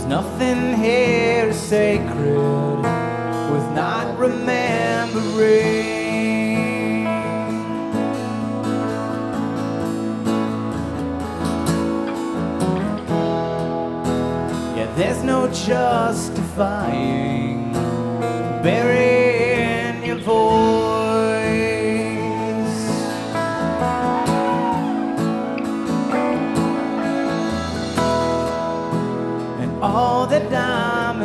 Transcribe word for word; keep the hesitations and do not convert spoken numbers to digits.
Nothing here is sacred with not remembering. Yeah, there's no justifying burying your voice.